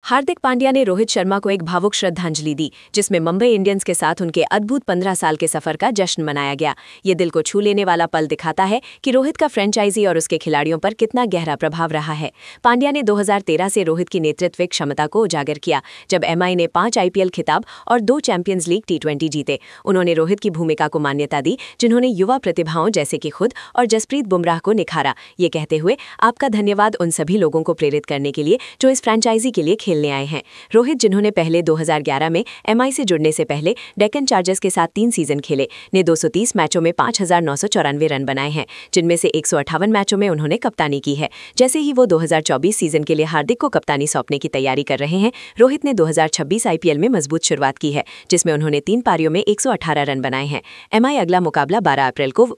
हार्दिक पांड्या ने रोहित शर्मा को एक भावुक श्रद्धांजलि दी, जिसमें मुंबई इंडियंस के साथ उनके अद्भुत 15 साल के सफर का जश्न मनाया गया। ये दिल को छू लेने वाला पल दिखाता है कि रोहित का फ्रेंचाइजी और उसके खिलाड़ियों पर कितना गहरा प्रभाव रहा है। पांड्या ने 2013 से रोहित की नेतृत्व क्षमता को उजागर किया, जब एमआई ने 5 आईपीएल खिताब और 2 चैंपियंस लीग टी20 जीते। उन्होंने रोहित की भूमिका को मान्यता दी, जिन्होंने युवा प्रतिभाओं जैसे कि खुद और जसप्रीत बुमराह को निखारा, ये कहते हुए, आपका धन्यवाद उन सभी लोगों को प्रेरित करने के लिए जो इस फ्रेंचाइजी के लिए खेलने आए हैं। रोहित, जिन्होंने पहले 2011 में एमआई से जुड़ने से पहले डेक्कन चार्जर्स के साथ 3 सीजन खेले, ने 230 मैचों में 5,994 रन बनाए हैं, जिनमें से 158 मैचों में उन्होंने कप्तानी की है। जैसे ही वो 2024 सीजन के लिए हार्दिक को कप्तानी सौंपने की तैयारी कर रहे हैं, रोहित ने 2026 आईपीएल में मजबूत शुरुआत की है, जिसमें उन्होंने 3 पारियों में 118 रन बनाए हैं। एमआई अगला मुकाबला 12 अप्रैल को